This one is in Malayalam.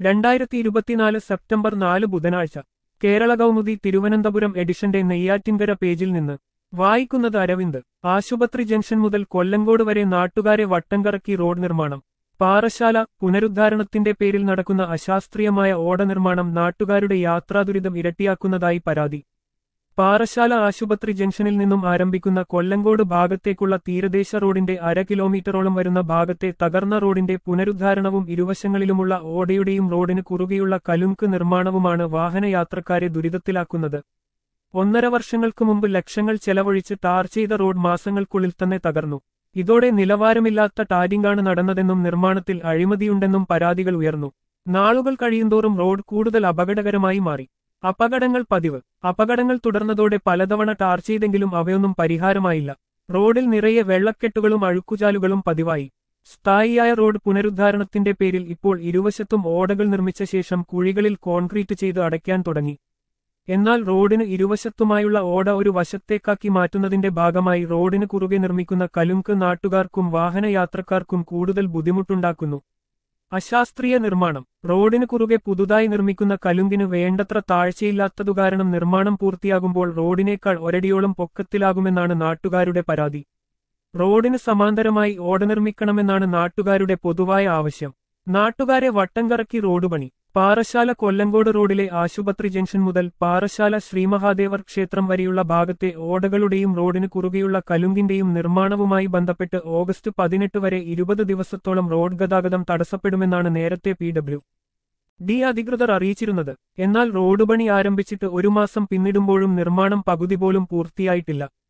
2024 സെപ്റ്റംബർ 4 ബുധനാഴ്ച കേരള കൗമുദി തിരുവനന്തപുരം എഡിഷന്റെ നെയ്യാറ്റിൻകര പേജിൽ നിന്ന് വായിക്കുന്നത് അരവിന്ദ്. ആശുപത്രി ജംഗ്ഷൻ മുതൽ കൊല്ലങ്കോട് വരെ നാട്ടുകാരെ വട്ടംകറക്കി റോഡ് നിർമ്മാണം. പാറശാല. പുനരുദ്ധാരണത്തിന്റെ പേരിൽ നടക്കുന്ന അശാസ്ത്രീയമായ ഓട നിർമ്മാണം നാട്ടുകാരുടെ യാത്രാദുരിതം ഇരട്ടിയാക്കുന്നതായി പരാതി. പാറശാല ആശുപത്രി ജംഗ്ഷനിൽ നിന്നും ആരംഭിക്കുന്ന കൊല്ലങ്കോട് ഭാഗത്തേക്കുള്ള തീരദേശ റോഡിന്റെ 1/2 കിലോമീറ്ററോളം വരുന്ന ഭാഗത്തെ തകർന്ന റോഡിന്റെ പുനരുദ്ധാരണവും ഇരുവശങ്ങളിലുമുള്ള ഓടയുടെയും റോഡിന് കുറുകെയുള്ള കലുങ്ക് നിർമ്മാണവുമാണ് വാഹനയാത്രക്കാരെ ദുരിതത്തിലാക്കുന്നത്. 1.5 വർഷങ്ങൾക്ക് മുമ്പ് ലക്ഷങ്ങൾ ചെലവഴിച്ച് ടാർ ചെയ്ത റോഡ് മാസങ്ങൾക്കുള്ളിൽ തന്നെ തകർന്നു. ഇതോടെ നിലവാരമില്ലാത്ത ടാരിംഗാണ് നടന്നതെന്നും നിർമ്മാണത്തിൽ അഴിമതിയുണ്ടെന്നും പരാതികൾ ഉയർന്നു. നാളുകൾ കഴിയുന്തോറും റോഡ് കൂടുതൽ അപകടകരമായി മാറി. അപകടങ്ങൾ പതിവ്. അപകടങ്ങൾ തുടർന്നതോടെ പലതവണ ടാർ ചെയ്തെങ്കിലും അവയൊന്നും പരിഹാരമായില്ല. റോഡിൽ നിറയെ വെള്ളക്കെട്ടുകളും അഴുക്കുചാലുകളും പതിവായി. സ്ഥായിയായ റോഡ് പുനരുദ്ധാരണത്തിന്റെ പേരിൽ ഇപ്പോൾ ഇരുവശത്തും ഓടകൾ നിർമ്മിച്ച ശേഷം കുഴികളിൽ കോൺക്രീറ്റ് ചെയ്ത് അടയ്ക്കാൻ തുടങ്ങി. എന്നാൽ റോഡിന് ഇരുവശത്തുമായുള്ള ഓട ഒരു വശത്തേക്കാക്കി മാറ്റുന്നതിന്റെ ഭാഗമായി റോഡിന് കുറുകെ നിർമ്മിക്കുന്ന കലുങ്ക് നാട്ടുകാർക്കും വാഹനയാത്രക്കാർക്കും കൂടുതൽ ബുദ്ധിമുട്ടുണ്ടാക്കുന്നു. അശാസ്ത്രീയ നിർമ്മാണം. റോഡിന് കുറുകെ പുതുതായി നിർമ്മിക്കുന്ന കലുങ്കിന് വേണ്ടത്ര താഴ്ചയില്ലാത്തതുകാരണം നിർമ്മാണം പൂർത്തിയാകുമ്പോൾ റോഡിനേക്കാൾ ഒരടിയോളം പൊക്കത്തിലാകുമെന്നാണ് നാട്ടുകാരുടെ പരാതി. റോഡിന് സമാന്തരമായി ഓട നിർമ്മിക്കണമെന്നാണ് നാട്ടുകാരുടെ പൊതുവായ ആവശ്യം. നാട്ടുകാരെ വട്ടംകറക്കി റോഡ് പണി. പാറശാല കൊല്ലങ്കോട് റോഡിലെ ആശുപത്രി ജംഗ്ഷൻ മുതൽ പാറശാല ശ്രീമഹാദേവർ ക്ഷേത്രം വരെയുള്ള ഭാഗത്തെ ഓടകളുടെയും റോഡിന് കുറുകെയുള്ള കലുങ്കിന്റെയും നിർമ്മാണവുമായി ബന്ധപ്പെട്ട് ഓഗസ്റ്റ് 18 വരെ 20 ദിവസത്തോളം റോഡ് ഗതാഗതം തടസ്സപ്പെടുമെന്നാണ് നേരത്തെ PWD അധികൃതർ അറിയിച്ചിരുന്നത്. എന്നാൽ റോഡ് പണി ആരംഭിച്ചിട്ട് 1 മാസം പിന്നിടുമ്പോഴും നിർമ്മാണം പകുതി പോലും പൂർത്തിയായിട്ടില്ല.